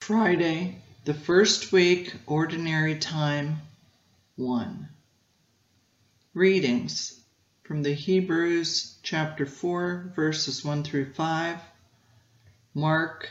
Friday, the first week, Ordinary Time 1. Readings from the Hebrews chapter 4, verses 1 through 5, Mark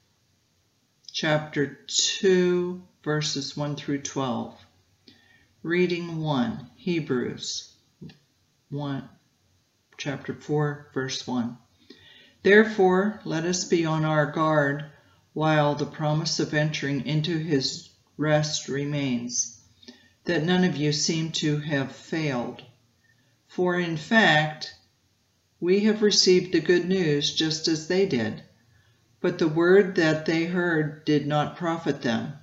chapter 2, verses 1 through 12. Reading 1, Hebrews 1, chapter 4, verse 1. Therefore, let us be on our guard while the promise of entering into his rest remains, that none of you seem to have failed. For in fact, we have received the good news just as they did, but the word that they heard did not profit them,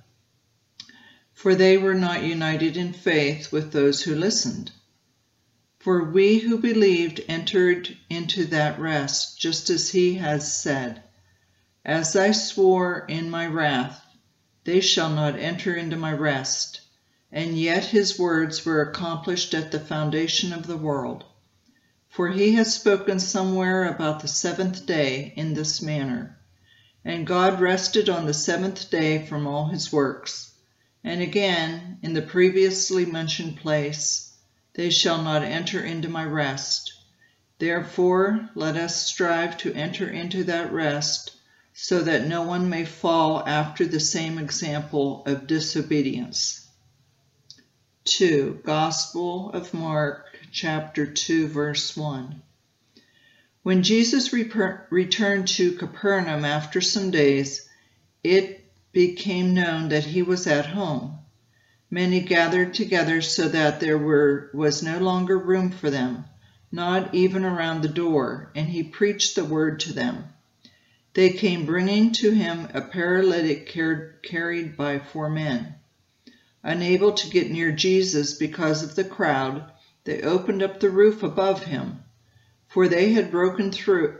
for they were not united in faith with those who listened. For we who believed entered into that rest, just as he has said, "As I swore in my wrath, they shall not enter into my rest." And yet his words were accomplished at the foundation of the world. For he has spoken somewhere about the seventh day in this manner, "And God rested on the seventh day from all his works." And again, in the previously mentioned place, "They shall not enter into my rest." Therefore, let us strive to enter into that rest, so that no one may fall after the same example of disobedience. 2. Gospel of Mark, chapter 2, verse 1. When Jesus returned to Capernaum after some days, it became known that he was at home. Many gathered together so that there was no longer room for them, not even around the door, and he preached the word to them. They came bringing to him a paralytic carried by 4 men. Unable to get near Jesus because of the crowd, they opened up the roof above him. For after they had broken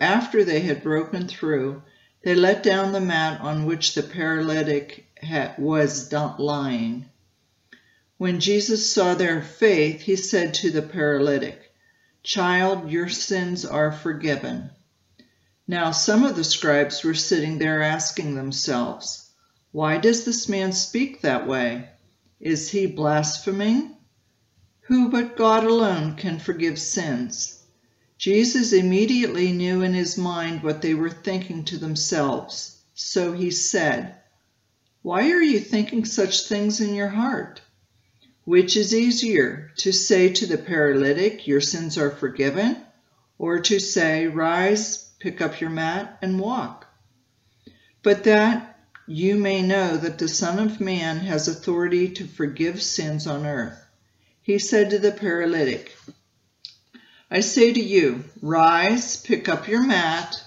through, they let down the mat on which the paralytic was lying. When Jesus saw their faith, he said to the paralytic, "Child, your sins are forgiven." Now some of the scribes were sitting there asking themselves, "Why does this man speak that way? Is he blaspheming? Who but God alone can forgive sins?" Jesus immediately knew in his mind what they were thinking to themselves. So he said, "Why are you thinking such things in your heart? Which is easier, to say to the paralytic, 'Your sins are forgiven,' or to say, 'Rise, pick up your mat and walk'? But that you may know that the Son of Man has authority to forgive sins on earth," he said to the paralytic, "I say to you, rise, pick up your mat,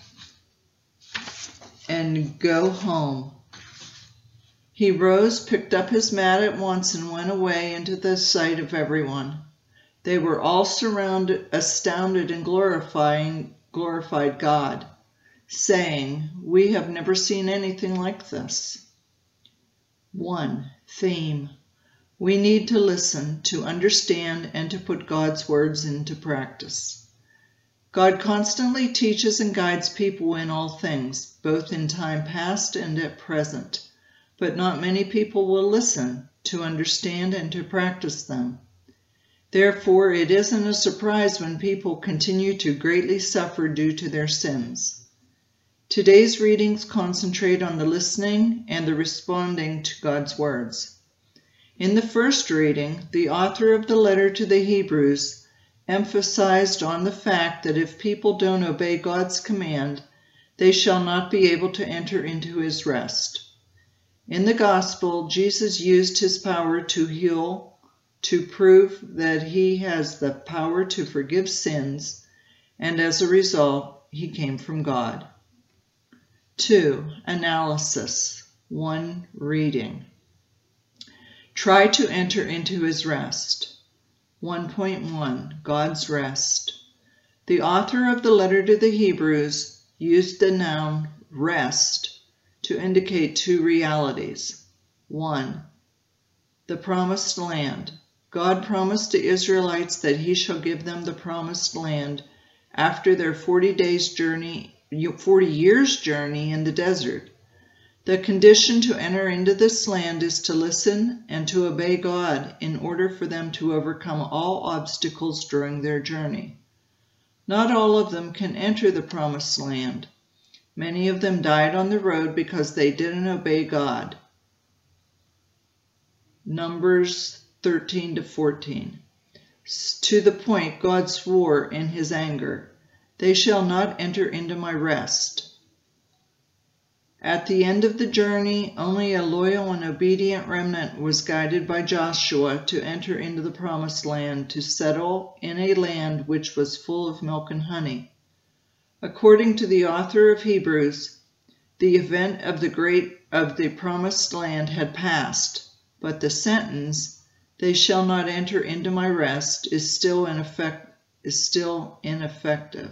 and go home." He rose, picked up his mat at once, and went away into the sight of everyone. They were all astounded, and glorified God, saying, "We have never seen anything like this." 1. Theme. We need to listen, to understand, and to put God's words into practice. God constantly teaches and guides people in all things, both in time past and at present, but not many people will listen to understand and to practice them. Therefore, it isn't a surprise when people continue to greatly suffer due to their sins. Today's readings concentrate on the listening and the responding to God's words. In the first reading, the author of the letter to the Hebrews emphasized on the fact that if people don't obey God's command, they shall not be able to enter into his rest. In the gospel, Jesus used his power to heal, to prove that he has the power to forgive sins, and as a result, he came from God. 2. Analysis. 1. Reading. Try to enter into his rest. 1.1. God's rest. The author of the letter to the Hebrews used the noun rest to indicate 2 realities. 1. The promised land. God promised the Israelites that he shall give them the promised land after their 40 years journey in the desert. The condition to enter into this land is to listen and to obey God in order for them to overcome all obstacles during their journey. Not all of them can enter the promised land. Many of them died on the road because they didn't obey God. Numbers 13-14. To the point God swore in his anger, "They shall not enter into my rest." At the end of the journey, only a loyal and obedient remnant was guided by Joshua to enter into the promised land, to settle in a land which was full of milk and honey. According to the author of Hebrews, the event of the promised land had passed, but the sentence, "They shall not enter into my rest," is still ineffective.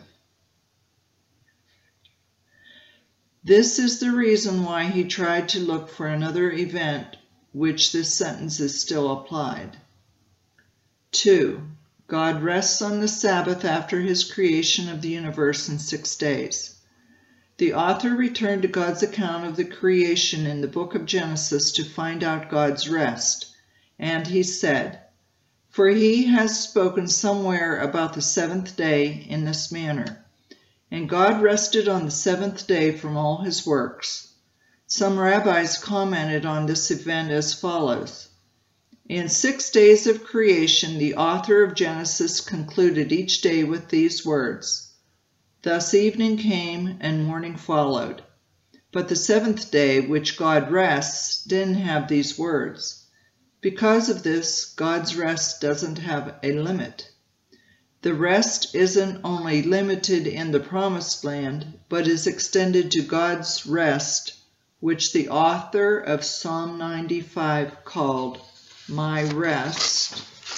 This is the reason why he tried to look for another event which this sentence is still applied. 2. God rests on the Sabbath after his creation of the universe in 6 days. The author returned to God's account of the creation in the book of Genesis to find out God's rest, and he said, "For he has spoken somewhere about the 7th day in this manner. And God rested on the 7th day from all his works." Some rabbis commented on this event as follows. In 6 days of creation, the author of Genesis concluded each day with these words, "Thus evening came and morning followed." But the 7th day, which God rests, didn't have these words. Because of this, God's rest doesn't have a limit. The rest isn't only limited in the promised land, but is extended to God's rest, which the author of Psalm 95 called "my rest."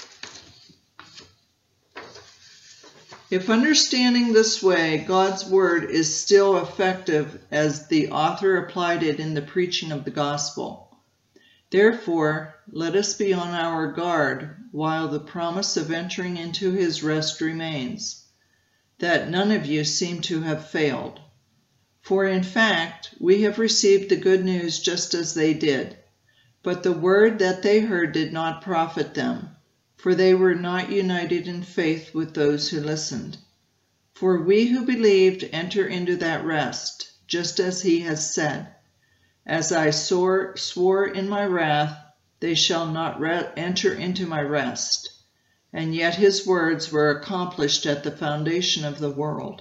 If understanding this way, God's word is still effective as the author applied it in the preaching of the gospel. Therefore, let us be on our guard while the promise of entering into his rest remains, that none of you seem to have failed. For in fact, we have received the good news just as they did, but the word that they heard did not profit them, for they were not united in faith with those who listened. For we who believed enter into that rest, just as he has said, "As I swore in my wrath, they shall not enter into my rest." And yet his words were accomplished at the foundation of the world.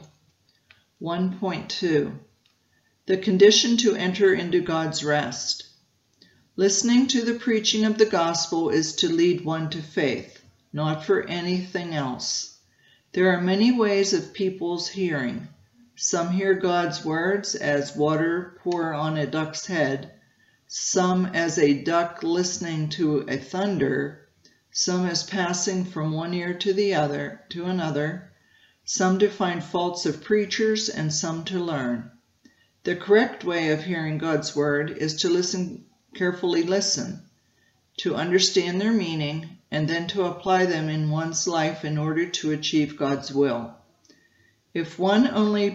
1.2. The condition to enter into God's rest. Listening to the preaching of the gospel is to lead one to faith, not for anything else. There are many ways of people's hearing. Some hear God's words as water pour on a duck's head, some as a duck listening to a thunder, some as passing from one ear to another, some to find faults of preachers, and some to learn. The correct way of hearing God's word is to carefully listen, to understand their meaning, and then to apply them in one's life in order to achieve God's will. If one only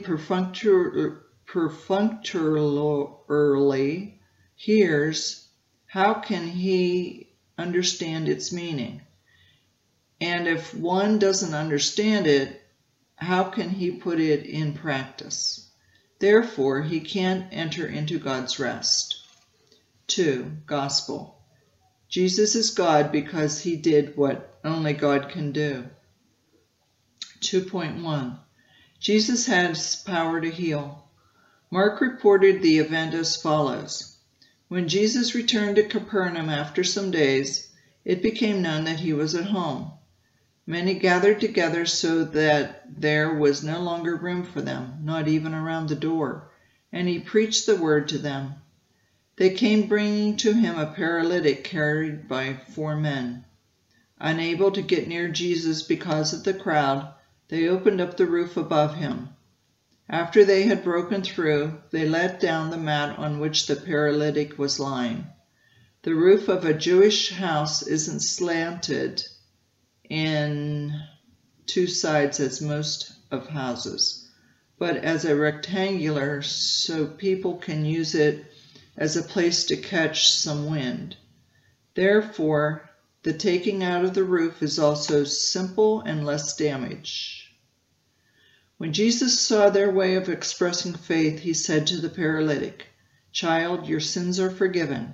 perfunctorily hears, how can he understand its meaning? And if one doesn't understand it, how can he put it in practice? Therefore, he can't enter into God's rest. 2. Gospel. Jesus is God because he did what only God can do. 2.1. Jesus has power to heal. Mark reported the event as follows. When Jesus returned to Capernaum after some days, it became known that he was at home. Many gathered together so that there was no longer room for them, not even around the door, and he preached the word to them. They came bringing to him a paralytic carried by 4 men. Unable to get near Jesus because of the crowd, they opened up the roof above him. After they had broken through, they let down the mat on which the paralytic was lying. The roof of a Jewish house isn't slanted in 2 sides as most of houses, but as a rectangular so people can use it as a place to catch some wind. Therefore, the taking out of the roof is also simple and less damage. When Jesus saw their way of expressing faith, he said to the paralytic, "Child, your sins are forgiven."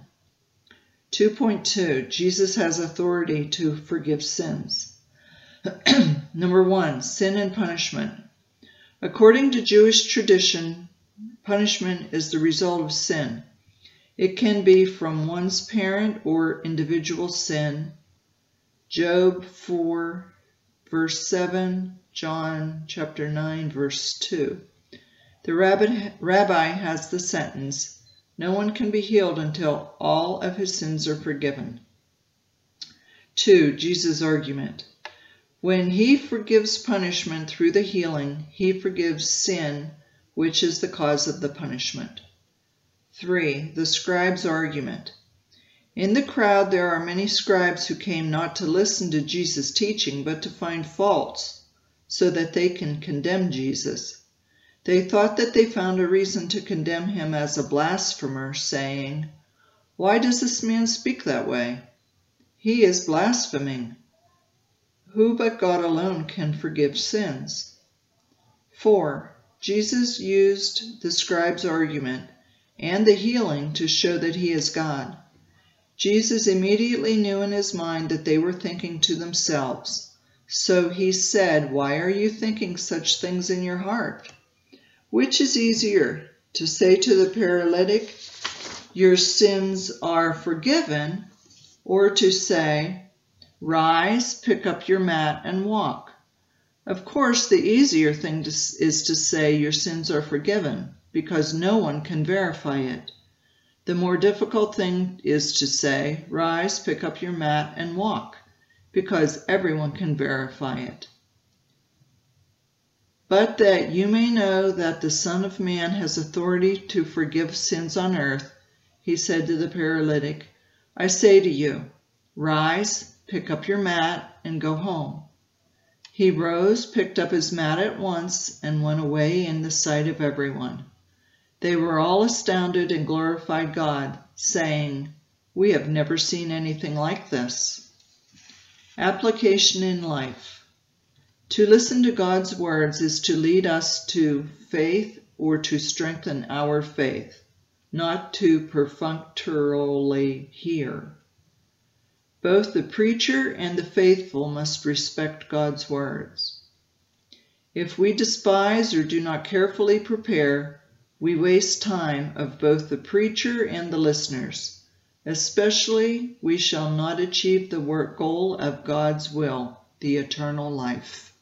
2.2. Jesus has authority to forgive sins. Number 1, sin and punishment. According to Jewish tradition, punishment is the result of sin. It can be from one's parent or individual sin. Job 4, verse 7, John chapter 9, verse 2. The rabbi has the sentence, "No one can be healed until all of his sins are forgiven." 2. Jesus' argument. When he forgives punishment through the healing, he forgives sin, which is the cause of the punishment. 3. The scribe's argument. In the crowd there are many scribes who came not to listen to Jesus' teaching, but to find faults, so that they can condemn Jesus. They thought that they found a reason to condemn him as a blasphemer, saying, "Why does this man speak that way? He is blaspheming. Who but God alone can forgive sins?" 4. Jesus used the scribe's argument and the healing to show that he is God. Jesus immediately knew in his mind that they were thinking to themselves. So he said, "Why are you thinking such things in your heart?" Which is easier, to say to the paralytic, "Your sins are forgiven," or to say, "Rise, pick up your mat, and walk"? Of course, the easier thing is to say your sins are forgiven, because no one can verify it. The more difficult thing is to say, "Rise, pick up your mat, and walk," because everyone can verify it. "But that you may know that the Son of Man has authority to forgive sins on earth," he said to the paralytic, "I say to you, rise, pick up your mat, and go home." He rose, picked up his mat at once, and went away in the sight of everyone. They were all astounded and glorified God, saying, "We have never seen anything like this." Application in life. To listen to God's words is to lead us to faith or to strengthen our faith, not to perfunctorily hear. Both the preacher and the faithful must respect God's words. If we despise or do not carefully prepare, we waste time of both the preacher and the listeners. Especially, we shall not achieve the goal of God's will, the eternal life.